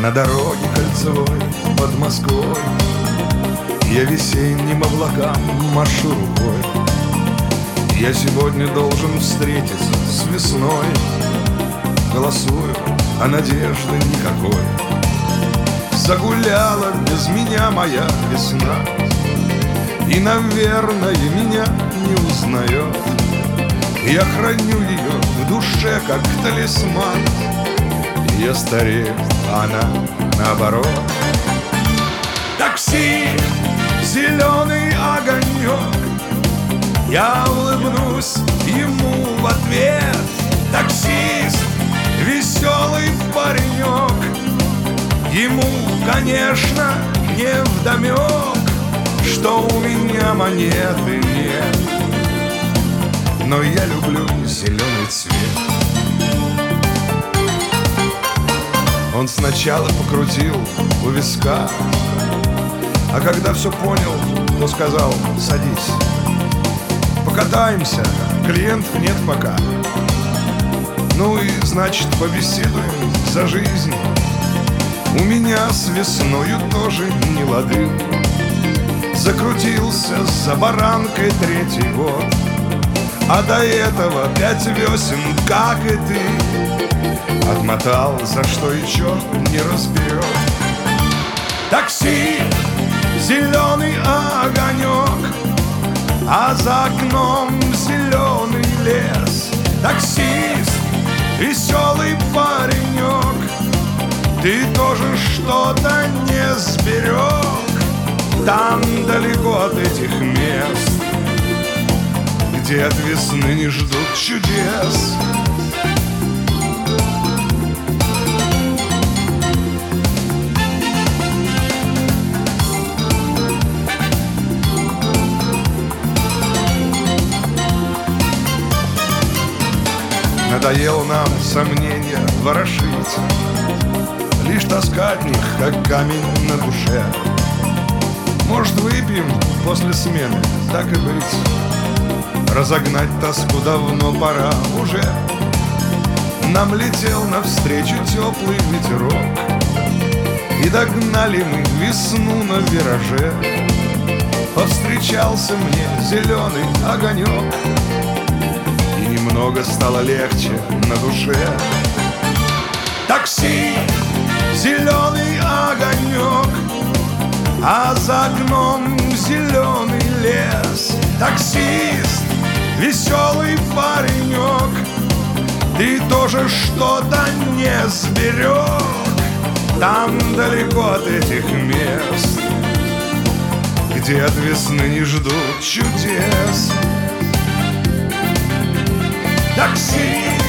На дороге кольцевой под Москвой я весенним облакам машу рукой. Я сегодня должен встретиться с весной. Голосую, а надежды никакой. Загуляла без меня моя весна, и, наверное, меня не узнает. Я храню ее в душе, как талисман. Я старею, а она наоборот. Такси, зеленый огонек, я улыбнусь ему в ответ. Таксист, веселый паренек, ему, конечно, не вдомек, что у меня монеты нет. Но я люблю зеленый цвет. Он сначала покрутил у виска, а когда все понял, то сказал: садись, покатаемся, клиентов нет пока. Ну и значит побеседуем за жизнь. У меня с весною тоже не лады. Закрутился за баранкой третий год, а до этого 5 весен, как и ты, отмотал, за что и черт не разберет. Такси, зеленый огонек, а за окном зеленый лес. Таксист, веселый паренек, ты тоже что-то не сберег. Там далеко от этих мест, где от весны не ждут чудес. Надоело нам сомнения ворошить, лишь тоска от них, как камень на душе. Может, выпьем после смены, так и быть. Разогнать тоску давно пора уже. Нам летел навстречу теплый ветерок, и догнали мы весну на вираже. Повстречался мне зеленый огонек, и немного стало легче на душе. Такси, зеленый огонек, а за окном зеленый лес. Таксист, веселый паренек, ты тоже что-то не сберег. Там далеко от этих мест, где от весны не ждут чудес. Такси,